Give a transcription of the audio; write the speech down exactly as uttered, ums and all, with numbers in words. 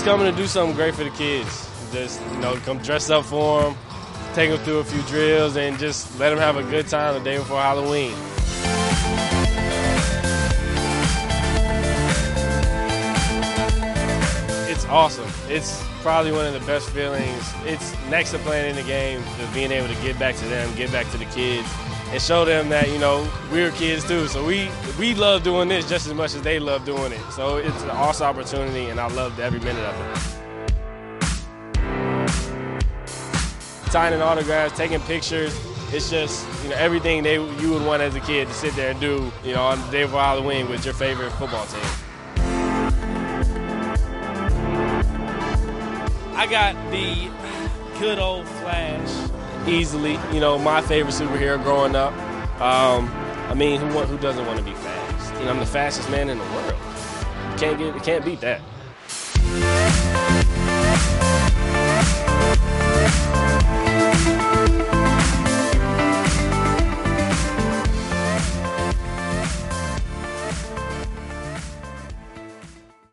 coming to do something great for the kids. Just, you know, come dress up for them, take them through a few drills, and just let them have a good time the day before Halloween. It's awesome. It's probably one of the best feelings. It's next to playing in the game, just being able to get back to them, get back to the kids, and show them that, you know, we're kids too. So we, we love doing this just as much as they love doing it. So it's an awesome opportunity, and I loved every minute of it. Signing autographs, taking pictures, it's just, you know, everything they you would want as a kid to sit there and do, you know, on the day before Halloween with your favorite football team. I got the good old Flash, easily. You know, my favorite superhero growing up. Um, I mean, who who doesn't want to be fast? You know, I'm the fastest man in the world. You can't get, you can't beat that.